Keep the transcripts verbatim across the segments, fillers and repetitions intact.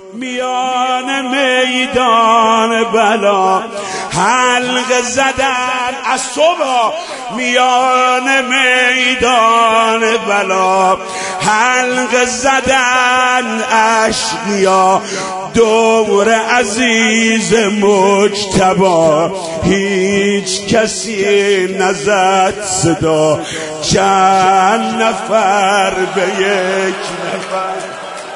میان میدان بلا حلقه زدن از صبح، میان میدان بلا حلقه زدن اشقیا، دور عزیز مجتبی هیچ کسی نزد صدا، چند نفر به یک نفر.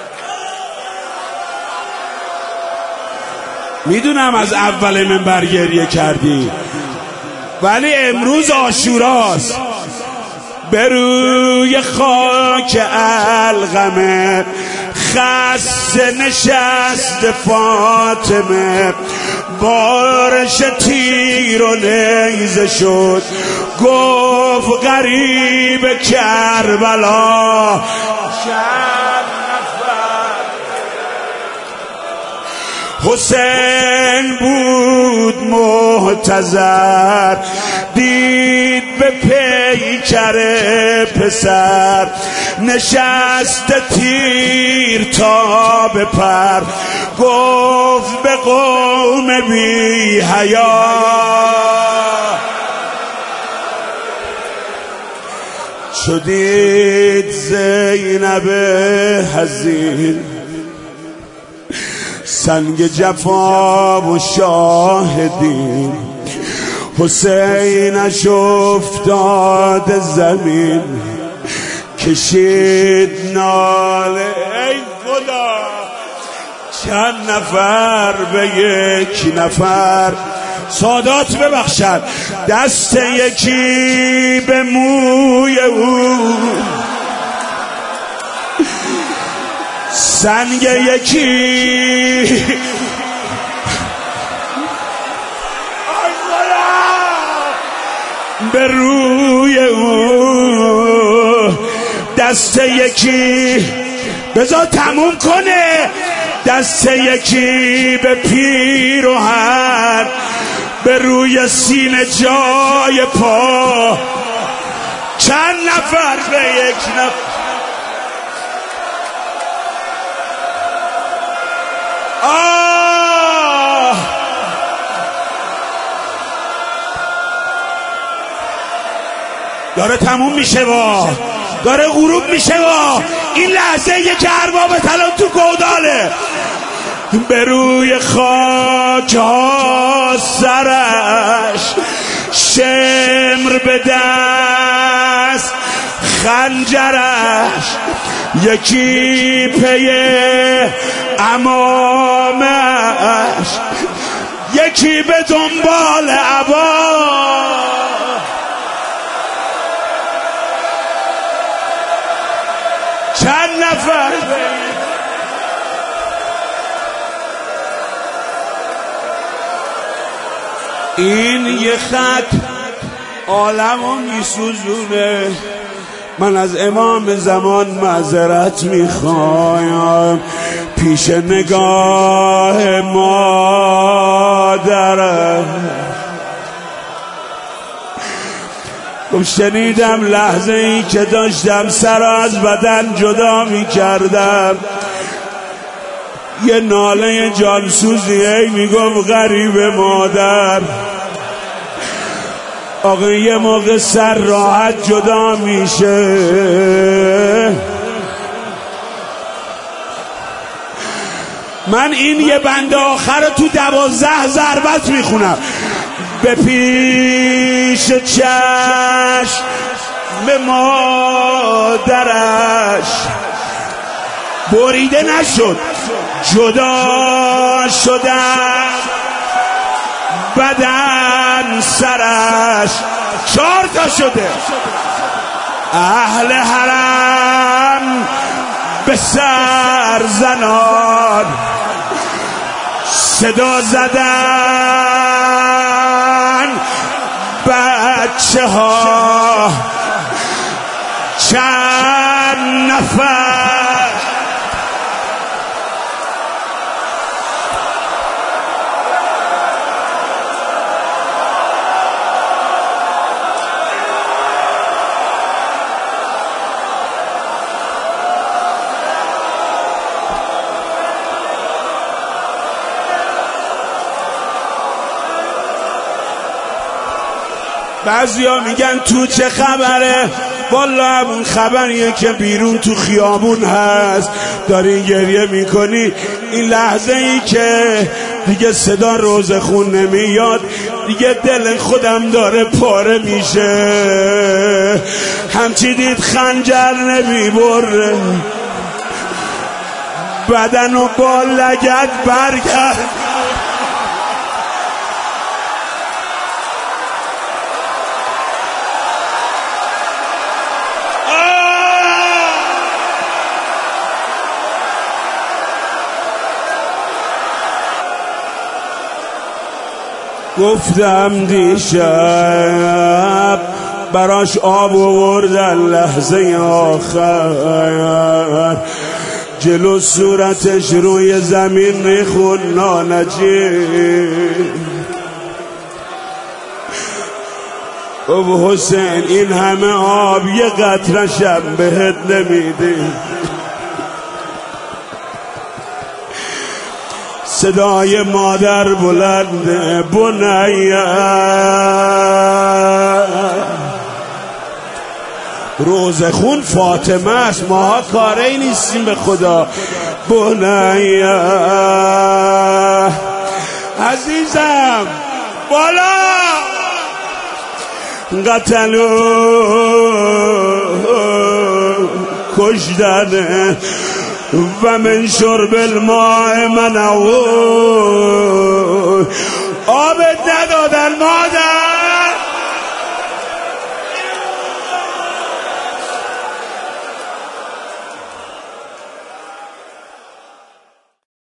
میدونم از اول منبر گریه کردی، ولی امروز عاشوراست. به روی خاک القمه خسته نشست فاطمه، بارش تیر و نیزه شد، گفت غریب کربلا. حسین بود محتضر، دید به پیکر پسر، نشست تیر تا به پر، گفت به قوم بی حیا شدید زینب حزین، سنگ جفا و شاهدین، حسینش افتاد زمین، کشید ناله ای خدا، چند نفر به یک نفر. سادات ببخشد، دست یکی به موی او، سنگ یکی به روی او، دست یکی بذار تموم کنه، دست یکی به پیراهن، به روی سینه جای پا، چند نفر به یک نفر. آه داره تموم میشه با داره غروب میشه با این لحظه یه که ارباب طلا تو گوداله، به روی خاک ها سرش، شمر به دست خنجرش، یکی پی امامش، یکی به دنبال عبا، چند نفر این یه خط عالمو میسوزونه. من از امام زمان معذرت میخوایم پیش نگاه مادرم. خب شنیدم لحظه ای که داشتم سر از بدن جدا میکردم، یه ناله جانسوزی ای میگفت غریب مادر. آقا یه موقع سر راحت جدا میشه، من این یه بند آخر تو دوازده ضربت میخونم. به پیش چشم به مادرش بریده نشد، جدا شدن بدن سرش، چهار تا شده. اهل حرم به سر زنان صدا زدن، بچه ها چند نفر بعضیا میگن تو چه خبره؟ والا همون خبریه که بیرون تو خیابون هست. داری گریه میکنی این لحظه ای که دیگه صدا روزخون نمیاد، دیگه دل خودم داره پاره میشه. همچی دید خنجر نمیبره، بدن و با لگد برگرد. گفتم دیشب براش آب آوردن لحظه آخر، جلو صورتش روی زمین میخون نانجی. ابو حسین این همه آب یه قطره‌شم بهت نمیده. صدای مادر بلنده، بنیه روزخون فاطمه است، ماها کاری نیستیم به خدا. بنیه عزیزم بالا قتلو کشدنه و من شرب الماء منعون. آب ندادن مادر.